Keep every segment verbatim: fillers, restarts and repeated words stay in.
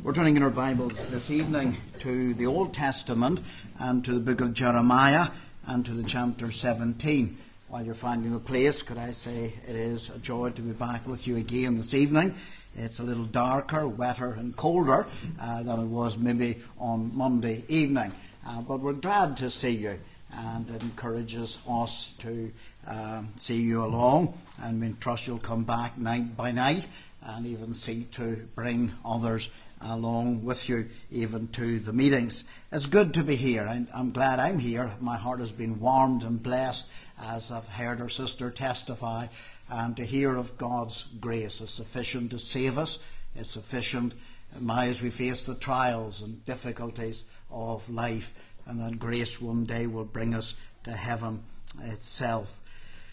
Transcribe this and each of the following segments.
We're turning in our Bibles this evening to the Old Testament and to the book of Jeremiah and to the chapter seventeen. While you're finding the place, could I say it is a joy to be back with you again this evening. It's a little darker, wetter and colder uh, than it was maybe on Monday evening. Uh, but we're glad to see you, and it encourages us to um, see you along, and we trust you'll come back night by night and even see to bring others along with you even to the meetings. It's good to be here. I'm, I'm glad I'm here. My heart has been warmed and blessed as I've heard our sister testify, and to hear of God's grace is sufficient to save us. It's sufficient my, as we face the trials and difficulties of life, and that grace one day will bring us to heaven itself.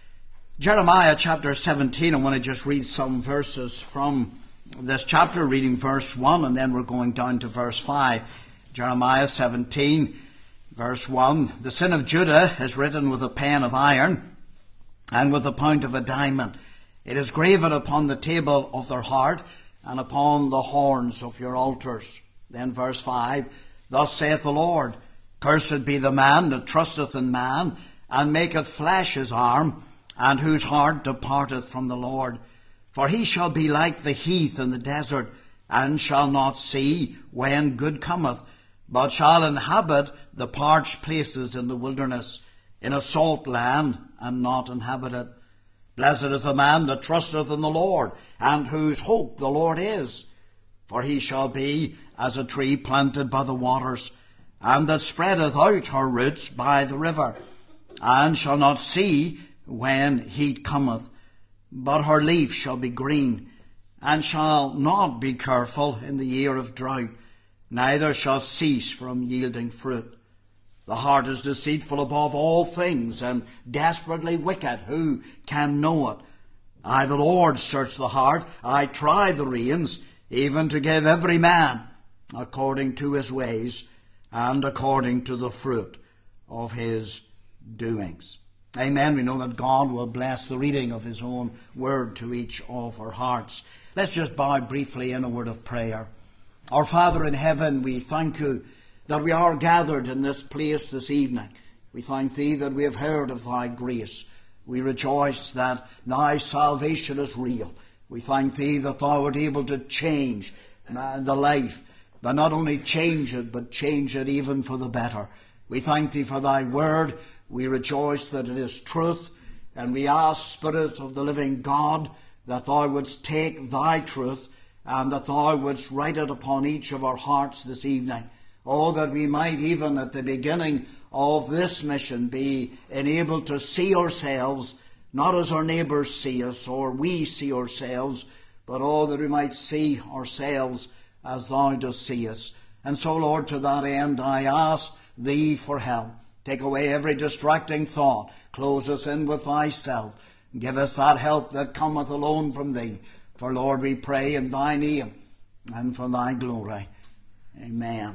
Jeremiah chapter seventeen, I want to just read some verses from this chapter, reading verse one, and then we're going down to verse five. Jeremiah seventeen, verse one. The sin of Judah is written with a pen of iron and with a point of a diamond. It is graven upon the table of their heart and upon the horns of your altars. Then verse five. Thus saith the Lord, cursed be the man that trusteth in man, and maketh flesh his arm, and whose heart departeth from the Lord. For he shall be like the heath in the desert, and shall not see when good cometh, but shall inhabit the parched places in the wilderness, in a salt land, and not inhabited. Blessed is the man that trusteth in the Lord, and whose hope the Lord is. For he shall be as a tree planted by the waters, and that spreadeth out her roots by the river, and shall not see when heat cometh, but her leaf shall be green, and shall not be careful in the year of drought, neither shall cease from yielding fruit. The heart is deceitful above all things, and desperately wicked. Who can know it? I, the Lord, search the heart. I try the reins, even to give every man according to his ways, and according to the fruit of his doings. Amen. We know that God will bless the reading of his own word to each of our hearts. Let's just bow briefly in a word of prayer. Our Father in heaven, we thank you that we are gathered in this place this evening. We thank thee that we have heard of thy grace. We rejoice that thy salvation is real. We thank thee that thou art able to change the life, but not only change it, but change it even for the better. We thank thee for thy word. We rejoice that it is truth, and we ask, Spirit of the living God, that thou wouldst take thy truth, and that thou wouldst write it upon each of our hearts this evening. Oh, that we might even at the beginning of this mission be enabled to see ourselves, not as our neighbours see us, or we see ourselves, but oh, that we might see ourselves as thou dost see us. And so, Lord, to that end I ask thee for help. Take away every distracting thought. Close us in with thyself. Give us that help that cometh alone from thee. For, Lord, we pray in thy name and for thy glory. Amen.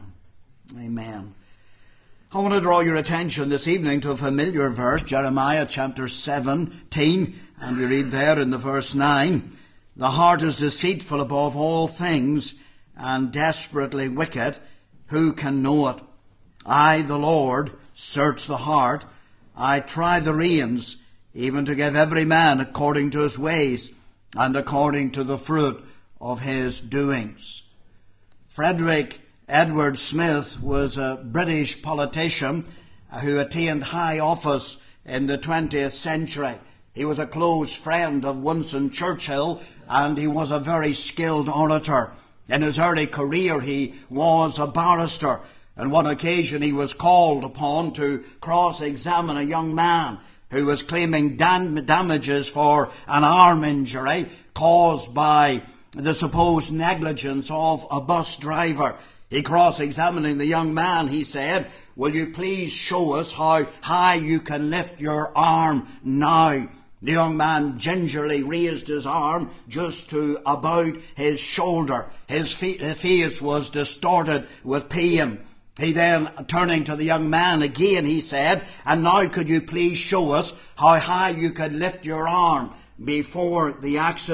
Amen. I want to draw your attention this evening to a familiar verse, Jeremiah chapter seventeen, and we read there in the verse nine, the heart is deceitful above all things, and desperately wicked. Who can know it? I, the Lord, search the heart. I try the reins, even to give every man according to his ways, and according to the fruit of his doings. Frederick Edward Smith was a British politician who attained high office in the twentieth century. He was a close friend of Winston Churchill, and he was a very skilled orator. In his early career, he was a barrister. On one occasion, he was called upon to cross-examine a young man who was claiming dam- damages for an arm injury caused by the supposed negligence of a bus driver. He cross-examining the young man, he said, will you please show us how high you can lift your arm now? The young man gingerly raised his arm just to about his shoulder. His face was distorted with pain. He then, turning to the young man again, he said, and now could you please show us how high you could lift your arm before the accident?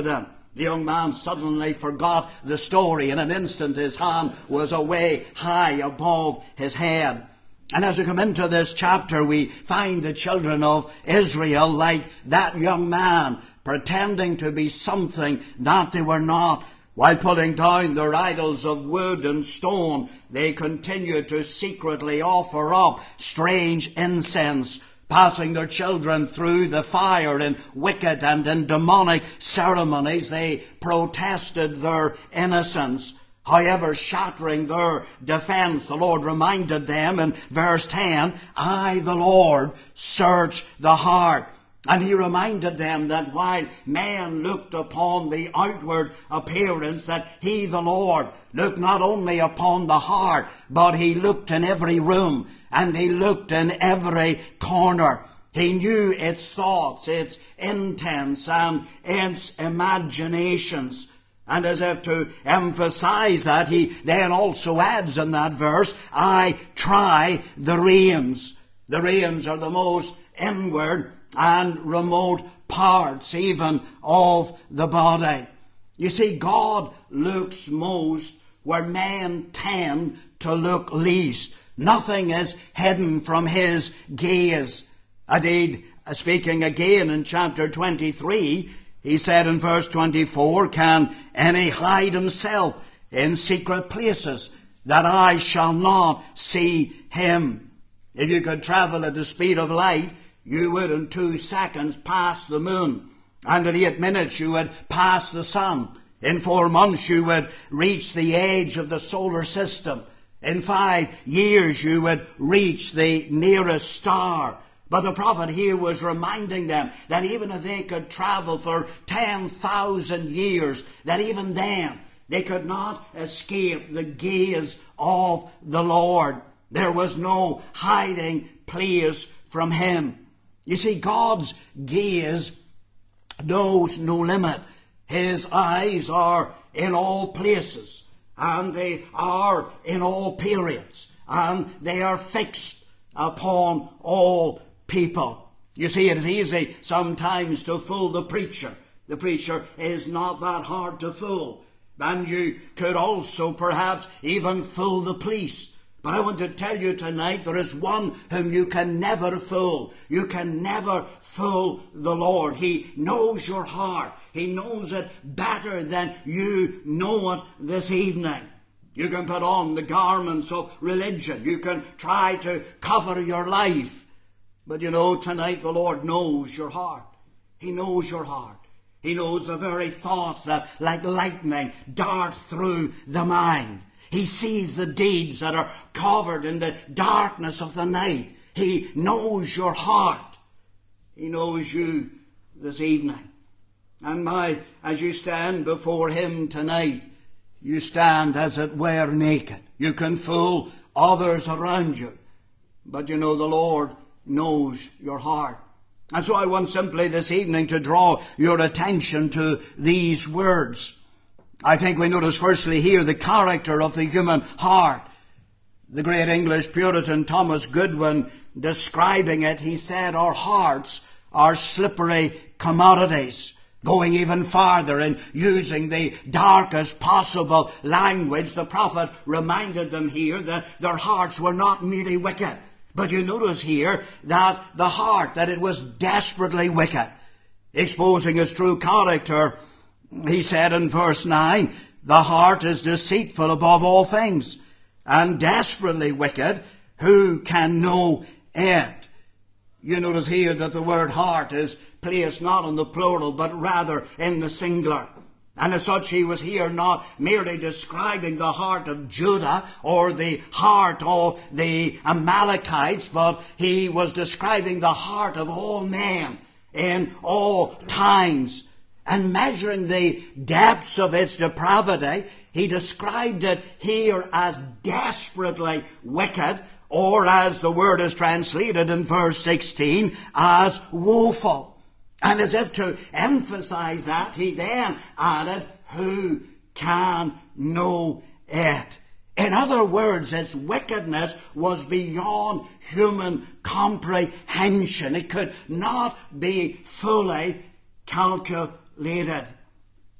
The young man suddenly forgot the story. In an instant his hand was away high above his head. And as we come into this chapter, we find the children of Israel like that young man, pretending to be something that they were not. While pulling down their idols of wood and stone, they continued to secretly offer up strange incense, passing their children through the fire in wicked and in demonic ceremonies. They protested their innocence. However, shattering their defense, the Lord reminded them in verse ten, I, the Lord, search the heart. And he reminded them that while man looked upon the outward appearance, that he, the Lord, looked not only upon the heart, but he looked in every room, and he looked in every corner. He knew its thoughts, its intents, and its imaginations. And as if to emphasize that, he then also adds in that verse, I try the reins. The reins are the most inward and remote parts even of the body. You see, God looks most where men tend to look least. Nothing is hidden from his gaze. Indeed, speaking again in chapter twenty-three, he said in verse twenty-four, can any hide himself in secret places, that I shall not see him? If you could travel at the speed of light, you would in two seconds pass the moon. And in eight minutes you would pass the sun. In four months you would reach the edge of the solar system. In five years you would reach the nearest star. But the prophet here was reminding them that even if they could travel for ten thousand years, that even then they could not escape the gaze of the Lord. There was no hiding place from him. You see, God's gaze knows no limit. His eyes are in all places, and they are in all periods, and they are fixed upon all people. You see, it is easy sometimes to fool the preacher. The preacher is not that hard to fool. And you could also perhaps even fool the police. But I want to tell you tonight, there is one whom you can never fool. You can never fool the Lord. He knows your heart. He knows it better than you know it this evening. You can put on the garments of religion. You can try to cover your life. But you know, tonight the Lord knows your heart. He knows your heart. He knows the very thoughts that, like lightning, dart through the mind. He sees the deeds that are covered in the darkness of the night. He knows your heart. He knows you this evening. And my, as you stand before him tonight, you stand as it were naked. You can fool others around you. But you know the Lord knows your heart. And so I want simply this evening to draw your attention to these words. I think we notice firstly here the character of the human heart. The great English Puritan Thomas Goodwin, describing it, he said, our hearts are slippery commodities. Going even farther in using the darkest possible language, the prophet reminded them here that their hearts were not merely wicked. But you notice here that the heart, that it was desperately wicked. Exposing his true character, he said in verse nine, the heart is deceitful above all things, and desperately wicked. Who can know it? You notice here that the word heart is placed not in the plural, but rather in the singular. And as such, he was here not merely describing the heart of Judah or the heart of the Amalekites, but he was describing the heart of all men in all times. And measuring the depths of its depravity, he described it here as desperately wicked, or as the word is translated in verse sixteen, as woeful. And as if to emphasize that, he then added, who can know it? In other words, its wickedness was beyond human comprehension. It could not be fully calculated.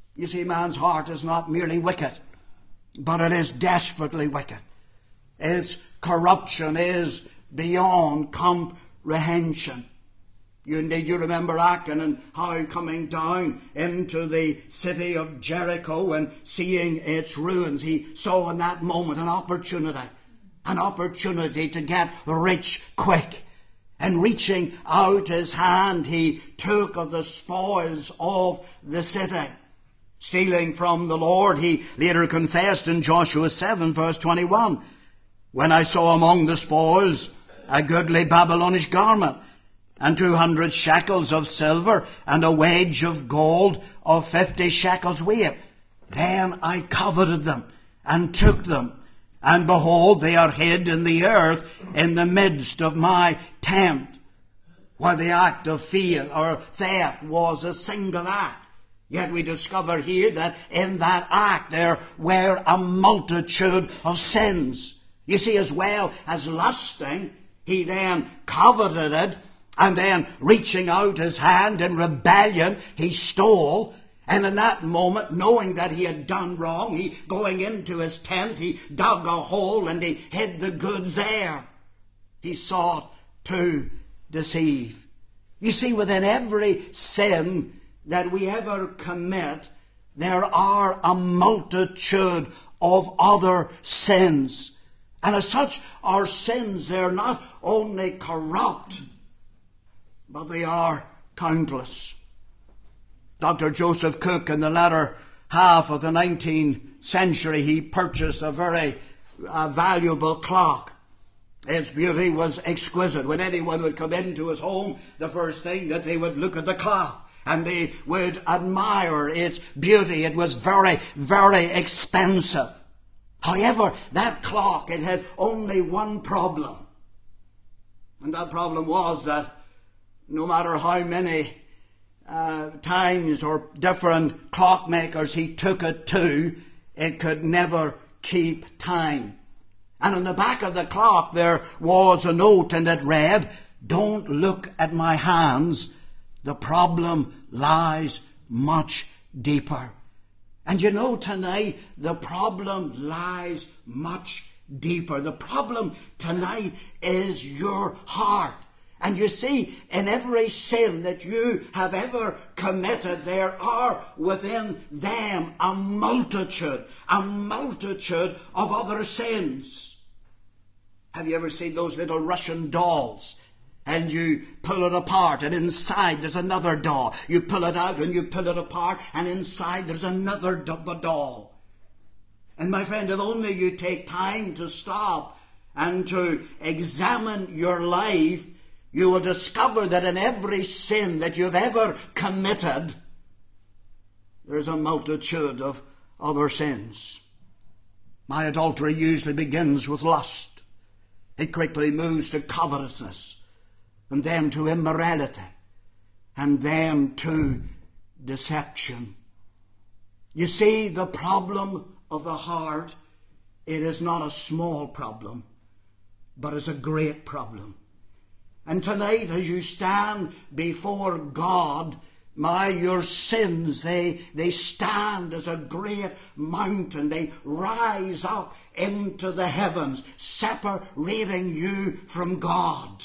You see, man's heart is not merely wicked, but it is desperately wicked. Its corruption is beyond comprehension. You indeed, you remember Achan and how coming down into the city of Jericho and seeing its ruins, he saw in that moment an opportunity, an opportunity to get rich quick. And reaching out his hand, he took of the spoils of the city. Stealing from the Lord, he later confessed in Joshua seven, verse twenty-one, "When I saw among the spoils a goodly Babylonish garment, and two hundred shekels of silver, and a wedge of gold of fifty shekels weight, then I coveted them, and took them. And behold, they are hid in the earth in the midst of my tent." While the act of fear or theft was a single act, yet we discover here that in that act there were a multitude of sins. You see, as well as lusting, he then coveted it, and then reaching out his hand in rebellion, he stole. And in that moment, knowing that he had done wrong, he, going into his tent, he dug a hole and he hid the goods there. He sought to deceive. You see, within every sin that we ever commit, there are a multitude of other sins. And as such, our sins, they're not only corrupt, but they are countless. Doctor Joseph Cook, in the latter half of the nineteenth century, he purchased a very uh, valuable clock. Its beauty was exquisite. When anyone would come into his home, the first thing that they would look at the clock, and they would admire its beauty. It was very, very expensive. However, that clock, it had only one problem. And that problem was that no matter how many uh, times or different clockmakers he took it to, it could never keep time. And on the back of the clock there was a note, and it read, "Don't look at my hands. The problem lies much deeper." And you know, tonight, the problem lies much deeper. The problem tonight is your heart. And you see, in every sin that you have ever committed, there are within them a multitude, a multitude of other sins. Have you ever seen those little Russian dolls? And you pull it apart, and inside there's another doll. You pull it out and you pull it apart, and inside there's another doll. And my friend, if only you take time to stop and to examine your life, you will discover that in every sin that you've ever committed, there's a multitude of other sins. My adultery usually begins with lust. It quickly moves to covetousness, and then to immorality, and then to deception. You see, the problem of the heart, it is not a small problem, but is a great problem. And tonight, as you stand before God, my, your sins, they, they stand as a great mountain. They rise up into the heavens, separating you from God.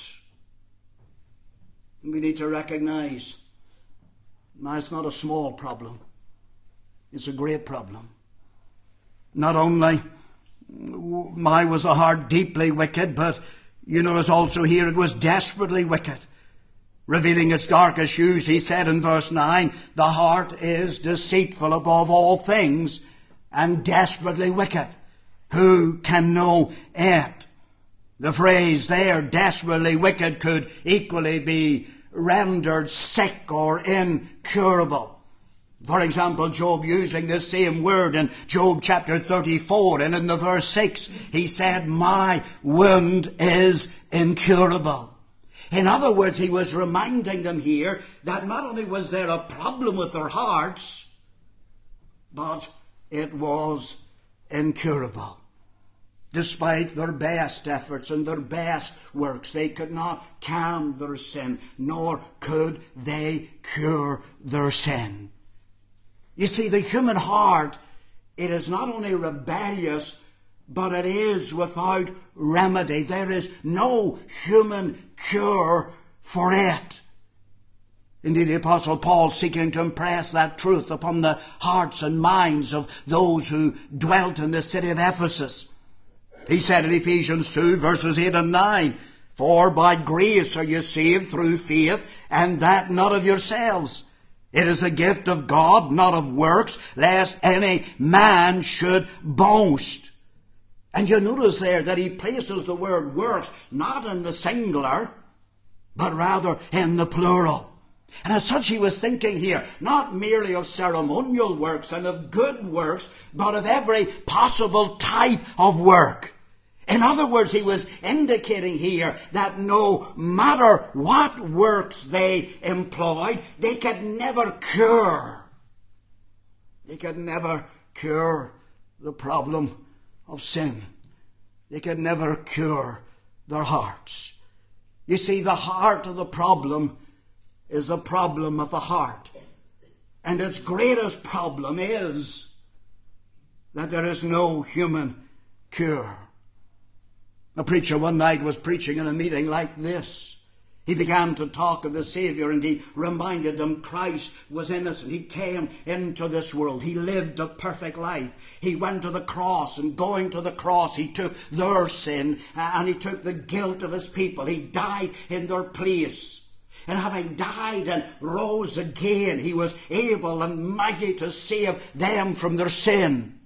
We need to recognize, now it's not a small problem. It's a great problem. Not only my was the heart deeply wicked, but you notice also here it was desperately wicked. Revealing its darkest hues, he said in verse nine, "The heart is deceitful above all things and desperately wicked. Who can know it?" The phrase there, desperately wicked, could equally be rendered sick or incurable. For example, Job, using this same word in Job chapter thirty-four, and in the verse six, he said, "My wound is incurable." In other words, he was reminding them here that not only was there a problem with their hearts, but it was incurable. Despite their best efforts and their best works, they could not calm their sin, nor could they cure their sin. You see, the human heart, it is not only rebellious, but it is without remedy. There is no human cure for it. Indeed, the Apostle Paul, seeking to impress that truth upon the hearts and minds of those who dwelt in the city of Ephesus, he said in Ephesians two, verses eight and nine, "For by grace are you saved through faith, and that not of yourselves. It is the gift of God, not of works, lest any man should boast." And you notice there that he places the word works not in the singular, but rather in the plural. And as such, he was thinking here not merely of ceremonial works and of good works, but of every possible type of work. In other words, he was indicating here that no matter what works they employed, they could never cure. They could never cure the problem of sin. They could never cure their hearts. You see, the heart of the problem is a problem of the heart. And its greatest problem is that there is no human cure. A preacher one night was preaching in a meeting like this. He began to talk of the Savior, and he reminded them Christ was innocent. He came into this world. He lived a perfect life. He went to the cross, and going to the cross, he took their sin, and he took the guilt of his people. He died in their place. And having died and rose again, he was able and mighty to save them from their sin.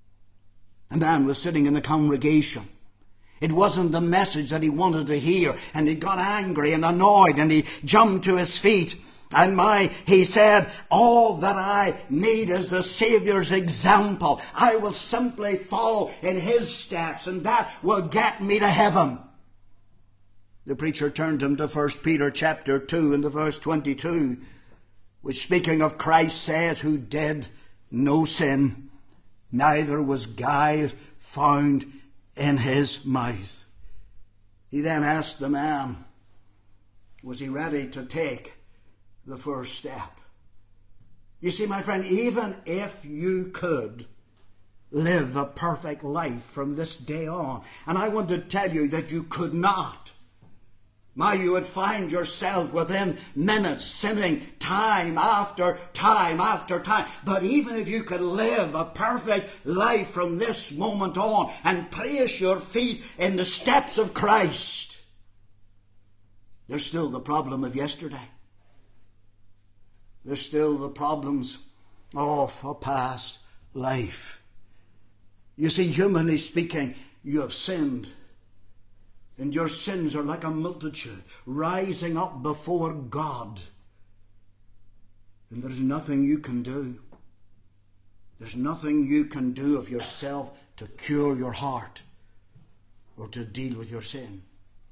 A man was sitting in the congregation. It wasn't the message that he wanted to hear, and he got angry and annoyed, and he jumped to his feet. And my, he said, all that I need is the Saviour's example. I will simply follow in his steps, and that will get me to heaven. The preacher turned him to First Peter chapter two and the verse twenty-two, which, speaking of Christ, says, "Who did no sin, neither was guile found in his mouth." He then asked the man, was he ready to take the first step? You see, my friend, even if you could live a perfect life from this day on, and I want to tell you that you could not, now you would find yourself within minutes sinning time after time after time. But even if you could live a perfect life from this moment on and place your feet in the steps of Christ, there's still the problem of yesterday. There's still the problems of a past life. You see, humanly speaking, you have sinned. And your sins are like a multitude rising up before God. And there's nothing you can do. There's nothing you can do of yourself to cure your heart or to deal with your sin.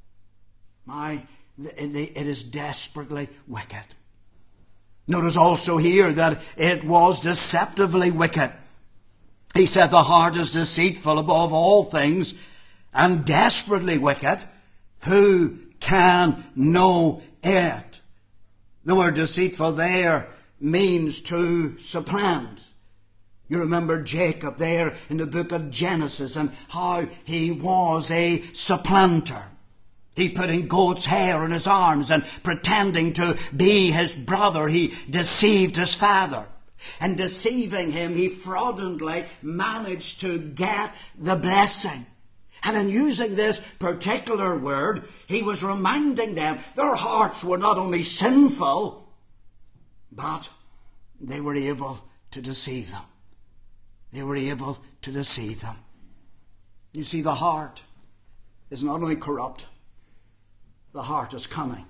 My, it is desperately wicked. Notice also here that it was deceptively wicked. He said the heart is deceitful above all things and desperately wicked. Who can know it? The word deceitful there means to supplant. You remember Jacob there in the book of Genesis and how he was a supplanter. He put in goat's hair in his arms, and pretending to be his brother, he deceived his father. And deceiving him, he fraudulently managed to get the blessing. And in using this particular word, he was reminding them their hearts were not only sinful, but they were able to deceive them. They were able to deceive them. You see, the heart is not only corrupt, the heart is cunning.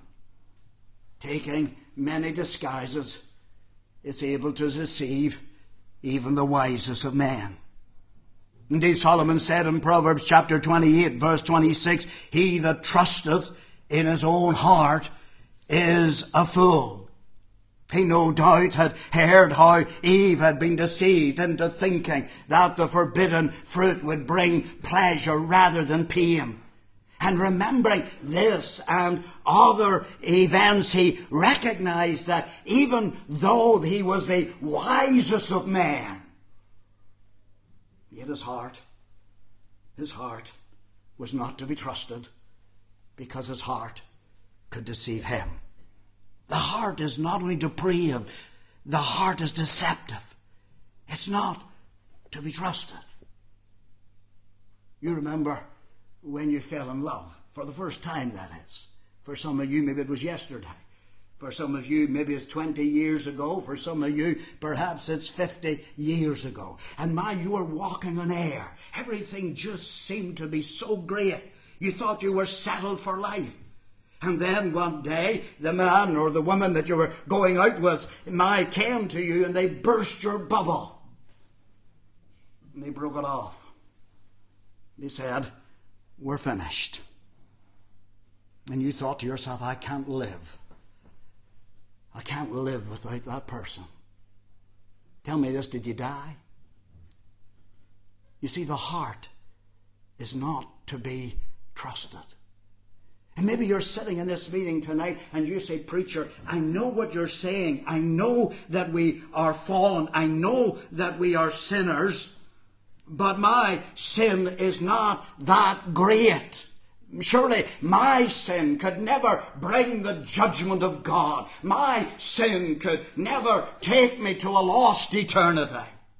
Taking many disguises, it's able to deceive even the wisest of men. Indeed, Solomon said in Proverbs chapter twenty-eight, verse twenty-six, "He that trusteth in his own heart is a fool." He no doubt had heard how Eve had been deceived into thinking that the forbidden fruit would bring pleasure rather than pain. And remembering this and other events, he recognized that even though he was the wisest of men, yet his heart, his heart was not to be trusted, because his heart could deceive him. The heart is not only depraved, the heart is deceptive. It's not to be trusted. You remember when you fell in love, for the first time, that is. For some of you, maybe it was yesterday. For some of you, maybe it's twenty years ago. For some of you, perhaps it's fifty years ago. And my, you were walking on air. Everything just seemed to be so great. You thought you were settled for life. And then one day, the man or the woman that you were going out with, my, came to you and they burst your bubble. And they broke it off. They said, we're finished. And you thought to yourself, I can't live. I can't live without that person. Tell me this, did you die? You see, the heart is not to be trusted. And maybe you're sitting in this meeting tonight and you say, preacher, I know what you're saying. I know that we are fallen. I know that we are sinners. But my sin is not that great. Surely my sin could never bring the judgment of God. My sin could never take me to a lost eternity.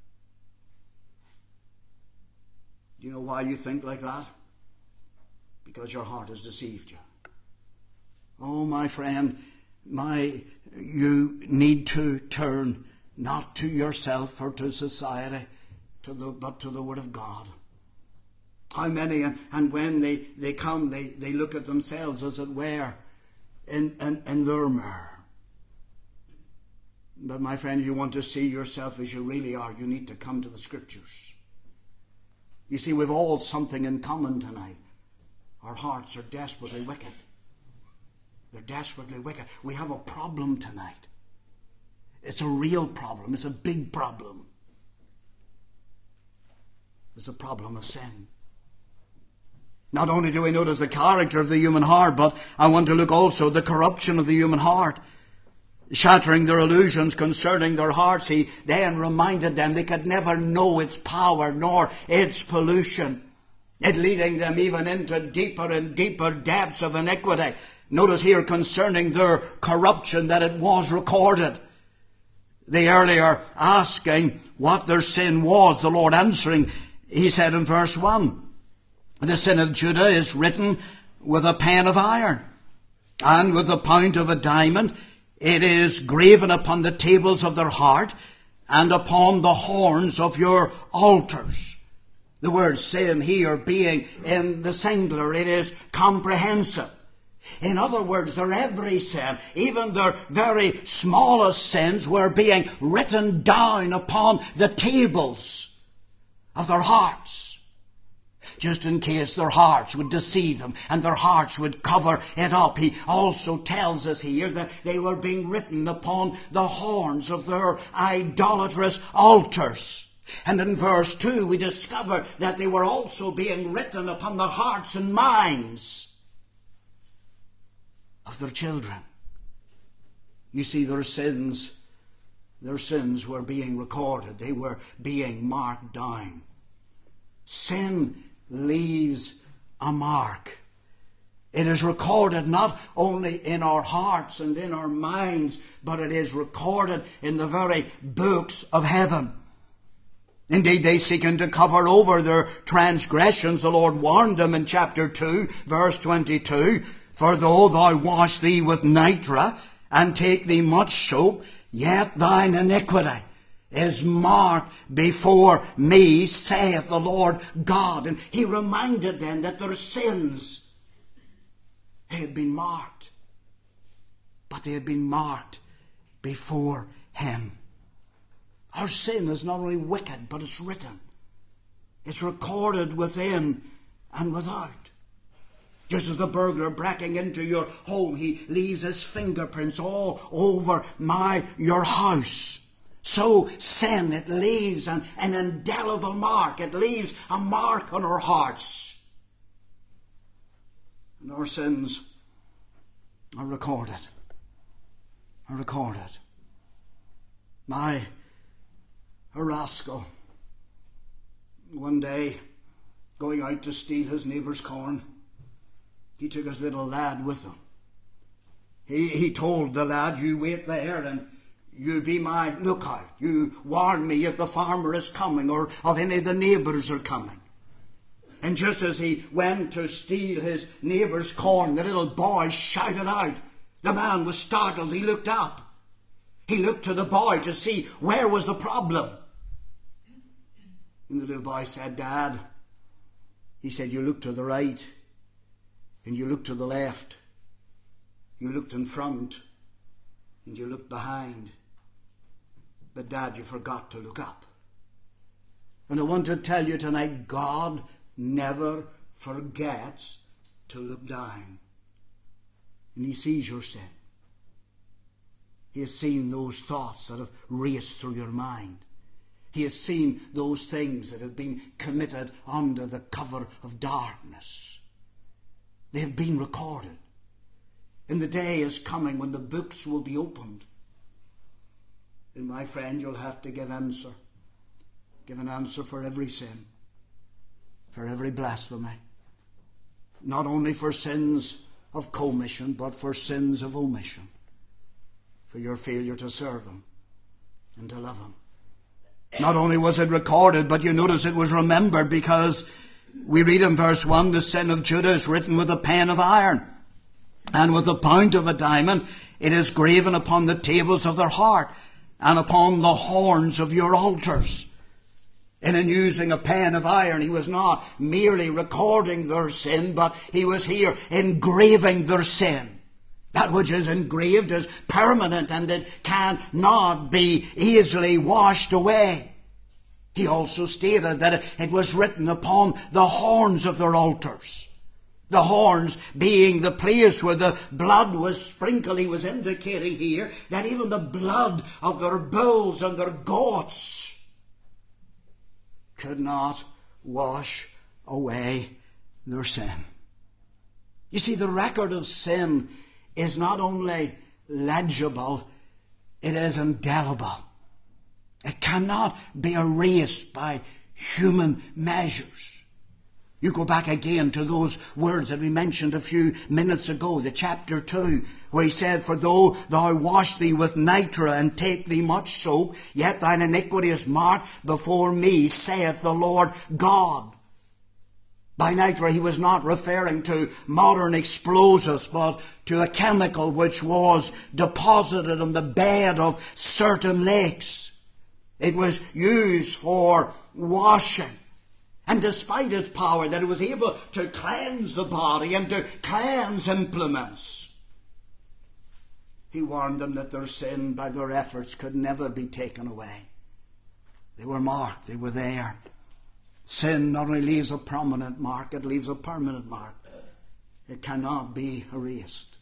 Do you know why you think like that? Because your heart has deceived you. Oh, my friend, my, you need to turn not to yourself or to society, to the, but to the Word of God. How many, and, and when they, they come, they, they look at themselves, as it were, in, in, in their mirror. But my friend, you want to see yourself as you really are, you need to come to the Scriptures. You see, we've all something in common tonight. Our hearts are desperately wicked. They're desperately wicked. We have a problem tonight. It's a real problem. It's a big problem. It's a problem of sin. Not only do we notice the character of the human heart, but I want to look also at the corruption of the human heart. Shattering their illusions concerning their hearts, he then reminded them they could never know its power nor its pollution. It leading them even into deeper and deeper depths of iniquity. Notice here concerning their corruption that it was recorded. The earlier asking what their sin was, the Lord answering, he said in verse one, the sin of Judah is written with a pen of iron, and with the point of a diamond it is graven upon the tables of their heart, and upon the horns of your altars. The word sin here being in the singular, it is comprehensive. In other words, their every sin, even their very smallest sins, were being written down upon the tables of their hearts. Just in case their hearts would deceive them and their hearts would cover it up. He also tells us here that they were being written upon the horns of their idolatrous altars. And in verse two we discover that they were also being written upon the hearts and minds of their children. You see, their sins, their sins were being recorded. They were being marked down. Sin leaves a mark. It is recorded not only in our hearts and in our minds, but it is recorded in the very books of heaven. Indeed, they seeking to cover over their transgressions. The Lord warned them in chapter two, verse twenty-two, for though thou wash thee with nitre, and take thee much soap, yet thine iniquity is marked before me, saith the Lord God. And he reminded them that their sins, they had been marked. But they had been marked before him. Our sin is not only wicked, but it's written. It's recorded within and without. Just as the burglar breaking into your home, he leaves his fingerprints all over my your house. So sin, it leaves an, an indelible mark. It leaves a mark on our hearts. And our sins are recorded. Are recorded. My a rascal, one day, going out to steal his neighbour's corn, he took his little lad with him. He, he told the lad, you wait there and you be my lookout. You warn me if the farmer is coming or if any of the neighbours are coming. And just as he went to steal his neighbour's corn, the little boy shouted out. The man was startled. He looked up. He looked to the boy to see where was the problem. And the little boy said, Dad, he said, you look to the right and you look to the left. You looked in front and you looked behind. But Dad, you forgot to look up. And I want to tell you tonight, God never forgets to look down. And he sees your sin. He has seen those thoughts that have raced through your mind. He has seen those things that have been committed under the cover of darkness. They have been recorded. And the day is coming when the books will be opened. And my friend, you'll have to give answer. Give an answer for every sin. For every blasphemy. Not only for sins of commission, but for sins of omission. For your failure to serve him and to love him. Not only was it recorded, but you notice it was remembered, because we read in verse one, the sin of Judah is written with a pen of iron, and with a point of a diamond it is graven upon the tables of their heart, and upon the horns of your altars. And in using a pen of iron, he was not merely recording their sin, but he was here engraving their sin. That which is engraved is permanent, and it cannot be easily washed away. He also stated that it was written upon the horns of their altars. The horns being the place where the blood was sprinkled. He was indicating here that even the blood of their bulls and their goats could not wash away their sin. You see, the record of sin is not only legible, it is indelible. It cannot be erased by human measures. You go back again to those words that we mentioned a few minutes ago, the chapter two, where he said, for though thou wash thee with nitre and take thee much soap, yet thine iniquity is marked before me, saith the Lord God. By nitre he was not referring to modern explosives, but to a chemical which was deposited on the bed of certain lakes. It was used for washing. And despite its power, that it was able to cleanse the body and to cleanse implements, he warned them that their sin by their efforts could never be taken away. They were marked, they were there. Sin not only leaves a prominent mark, it leaves a permanent mark. It cannot be erased.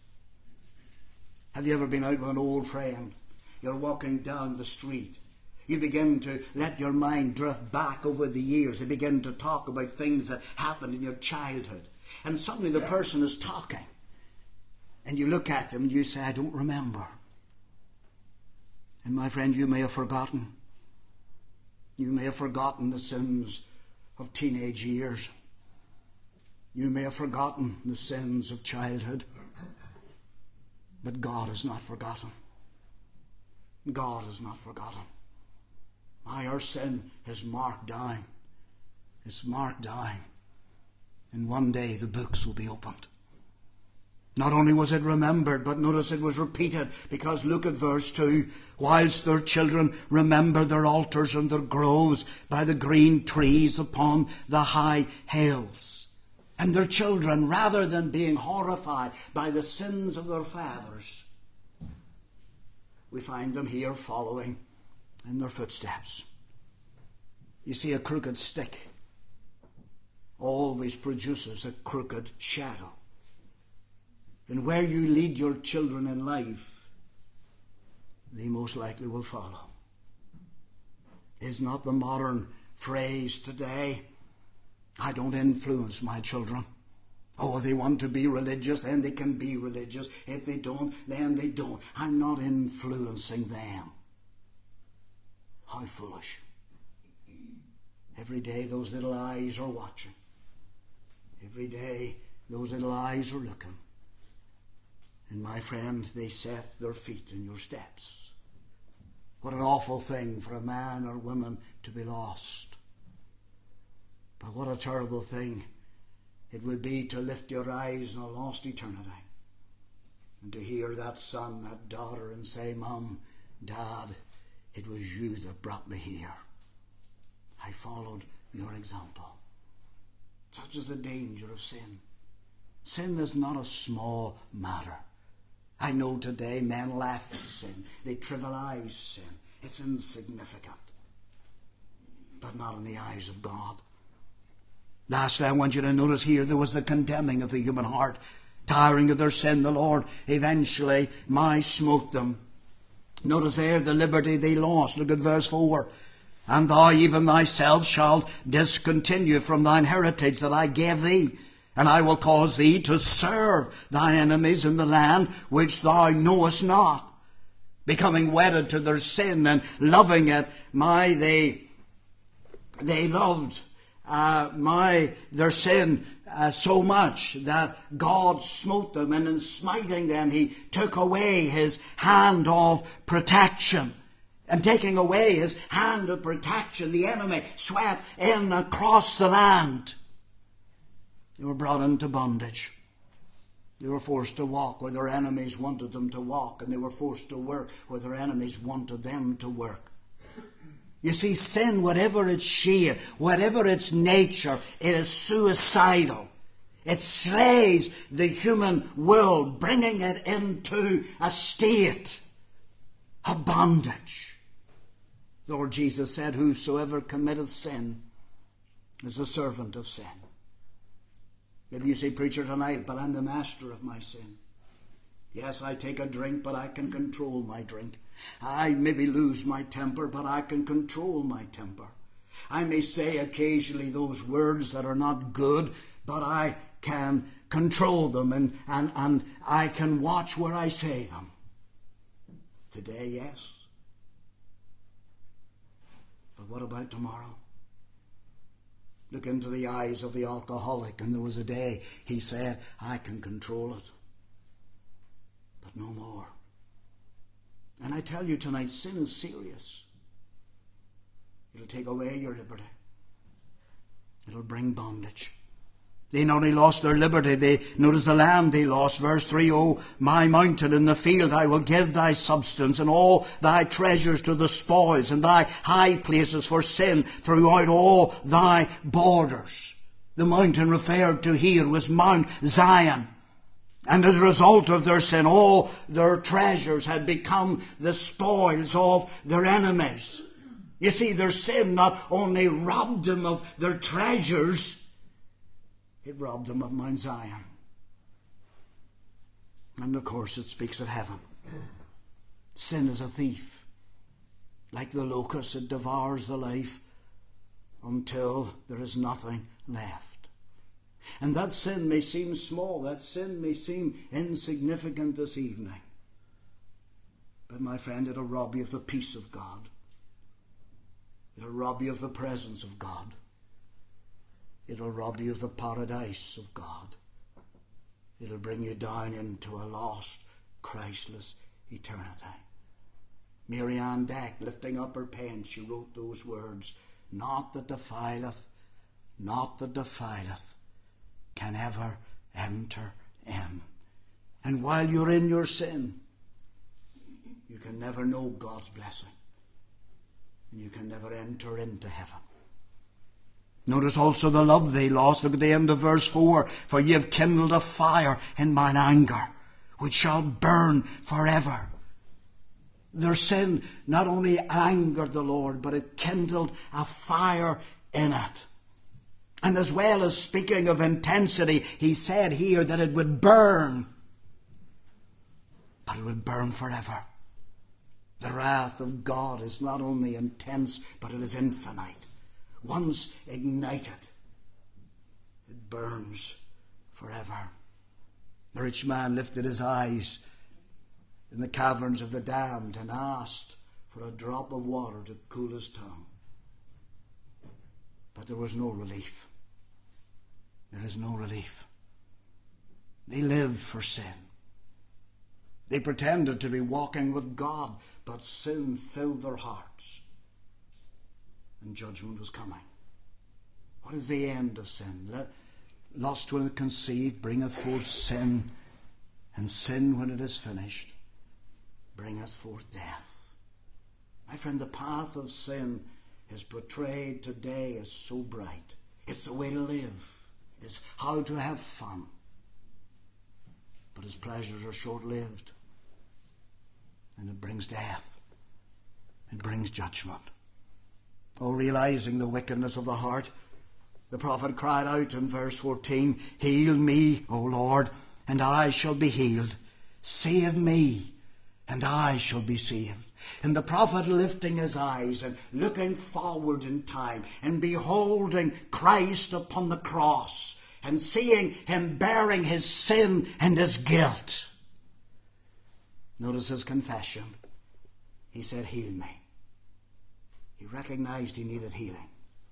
Have you ever been out with an old friend? You're walking down the street. You begin to let your mind drift back over the years. You begin to talk about things that happened in your childhood. And suddenly the person is talking. And you look at them and you say, I don't remember. And my friend, you may have forgotten. You may have forgotten the sins of teenage years. You may have forgotten the sins of childhood. But God is not forgotten. God is not forgotten. Why, our sin is marked down. It's marked down. And one day the books will be opened. Not only was it remembered, but notice it was repeated, because look at verse two. Whilst their children remember their altars and their groves by the green trees upon the high hills. And their children, rather than being horrified by the sins of their fathers, we find them here following in their footsteps. You see, a crooked stick always produces a crooked shadow. And where you lead your children in life, they most likely will follow. Is not the modern phrase today, I don't influence my children, Oh, they want to be religious, then they can be religious. If they don't, then they don't. I'm not influencing them. How foolish. Every day those little eyes are watching. Every day those little eyes are looking. And my friend, they set their feet in your steps. What an awful thing for a man or woman to be lost. But what a terrible thing it would be to lift your eyes in a lost eternity and to hear that son, that daughter, and say, Mom, Dad, it was you that brought me here. I followed your example. Such is the danger of sin. Sin is not a small matter. I know today men laugh at sin. They trivialize sin. It's insignificant. But not in the eyes of God. Lastly, I want you to notice here there was the condemning of the human heart. Tiring of their sin, the Lord eventually my smote them. Notice there the liberty they lost. Look at verse four. And thou even thyself shalt discontinue from thine heritage that I gave thee. And I will cause thee to serve thine enemies in the land which thou knowest not. Becoming wedded to their sin and loving it, my, they, they loved uh, my, their sin uh, so much that God smote them. And in smiting them, he took away his hand of protection. And taking away his hand of protection, the enemy swept in across the land. They were brought into bondage. They were forced to walk where their enemies wanted them to walk, and they were forced to work where their enemies wanted them to work. You see, sin, whatever its shade, whatever its nature, it is suicidal. It slays the human will, bringing it into a state of bondage. The Lord Jesus said, whosoever committeth sin is a servant of sin. Maybe you say, preacher, tonight, but I'm the master of my sin. Yes, I take a drink, but I can control my drink. I maybe lose my temper, but I can control my temper. I may say occasionally those words that are not good, but I can control them, and, and, and I can watch where I say them. Today, yes. But what about tomorrow? Look into the eyes of the alcoholic, and there was a day he said, I can control it, but no more. And I tell you tonight, sin is serious. It'll take away your liberty. It'll bring bondage. They not only lost their liberty, they notice the land they lost. Verse three, O my mountain in the field, I will give thy substance and all thy treasures to the spoils, and thy high places for sin throughout all thy borders. The mountain referred to here was Mount Zion. And as a result of their sin, all their treasures had become the spoils of their enemies. You see, their sin not only robbed them of their treasures, it robbed them of Mount Zion. And of course it speaks of heaven. Sin is a thief. Like the locust, it devours the life until there is nothing left. And that sin may seem small, that sin may seem insignificant this evening. But my friend, it'll rob you of the peace of God. It'll rob you of the presence of God. It'll rob you of the paradise of God. It'll bring you down into a lost, Christless eternity. Mary Ann Deck, lifting up her pen, she wrote those words, Naught that defileth, naught that defileth, can ever enter in. And while you're in your sin, you can never know God's blessing. And you can never enter into heaven. Notice also the love they lost. Look at the end of verse four. For ye have kindled a fire in mine anger, which shall burn forever. Their sin not only angered the Lord, but it kindled a fire in it. And as well as speaking of intensity, he said here that it would burn. But it would burn forever. The wrath of God is not only intense, but it is infinite. Once ignited, it burns forever. The rich man lifted his eyes in the caverns of the damned and asked for a drop of water to cool his tongue. But there was no relief. There is no relief. They lived for sin. They pretended to be walking with God, but sin filled their hearts. And judgment was coming. What is the end of sin? Lust, when it conceived, bringeth forth sin, and sin, when it is finished, bringeth forth death. My friend, the path of sin is portrayed today as so bright. It's the way to live. It's how to have fun. But his pleasures are short-lived. And it brings death. It brings judgment. Oh, realizing the wickedness of the heart, the prophet cried out in verse fourteen, Heal me, O Lord, and I shall be healed. Save me, and I shall be saved. And the prophet lifting his eyes and looking forward in time and beholding Christ upon the cross and seeing him bearing his sin and his guilt. Notice his confession. He said, Heal me. He recognized he needed healing.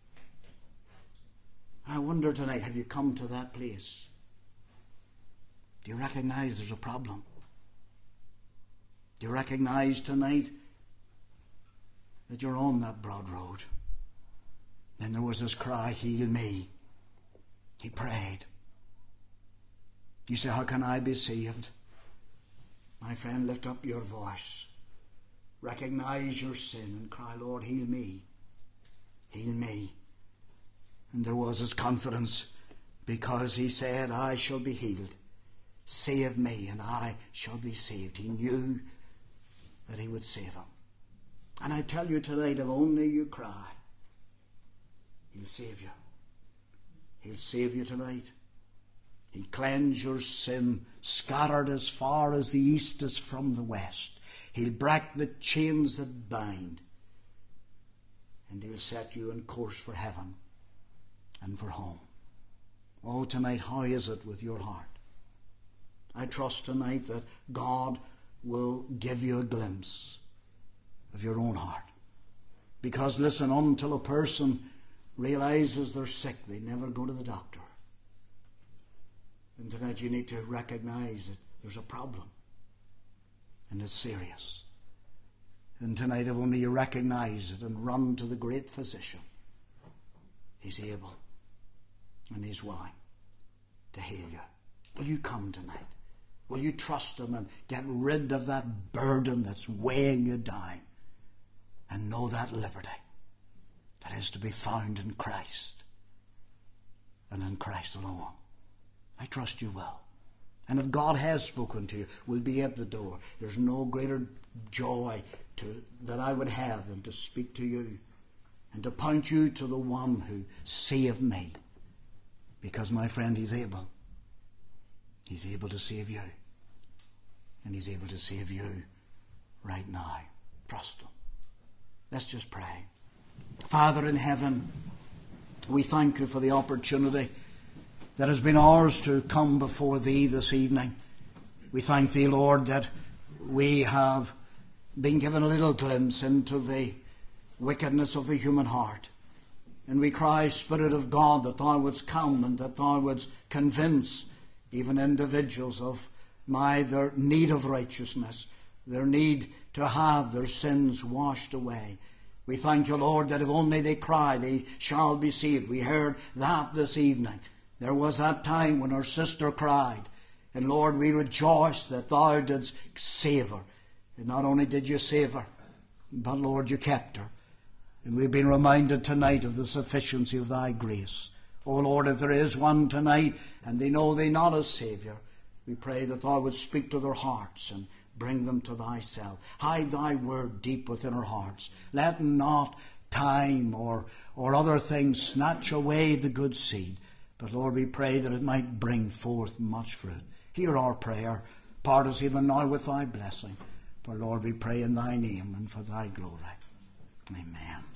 I wonder tonight, have you come to that place? Do you recognize there's a problem? Do you recognize tonight that you're on that broad road? Then there was this cry, Heal me. He prayed. You say, how can I be saved? My friend, lift up your voice. Recognize your sin and cry, Lord, heal me. Heal me. And there was his confidence, because he said, I shall be healed. Save me, and I shall be saved. He knew that he would save him. And I tell you tonight, if only you cry, he'll save you. He'll save you tonight. He'll cleanse your sin, scattered as far as the east is from the west. He'll break the chains that bind. And he'll set you on course for heaven and for home. Oh, tonight, how is it with your heart? I trust tonight that God will give you a glimpse of your own heart. Because, listen, until a person realizes they're sick, they never go to the doctor. And tonight you need to recognize that there's a problem. And it's serious. And tonight, if only you recognize it and run to the great physician, he's able and he's willing to heal you. Will you come tonight? Will you trust him and get rid of that burden that's weighing you down and know that liberty that is to be found in Christ and in Christ alone? I trust you will. And if God has spoken to you, we'll be at the door. There's no greater joy to, that I would have than to speak to you and to point you to the one who saved me. Because, my friend, he's able. He's able to save you. And he's able to save you right now. Trust him. Let's just pray. Father in heaven, we thank you for the opportunity that has been ours to come before thee this evening. We thank thee, Lord, that we have been given a little glimpse into the wickedness of the human heart. And we cry, Spirit of God, that thou wouldst come and that thou wouldst convince even individuals of my their need of righteousness, their need to have their sins washed away. We thank you, Lord, that if only they cry, they shall be saved. We heard that this evening. There was that time when our sister cried. And Lord, we rejoice that thou didst save her. And not only did you save her, but Lord, you kept her. And we've been reminded tonight of the sufficiency of thy grace. Oh Lord, if there is one tonight and they know thee not as Saviour, we pray that thou would speak to their hearts and bring them to thyself. Hide thy word deep within our hearts. Let not time or, or other things snatch away the good seed. But Lord, we pray that it might bring forth much fruit. Hear our prayer. Part us even now with thy blessing. For Lord, we pray in thy name and for thy glory. Amen.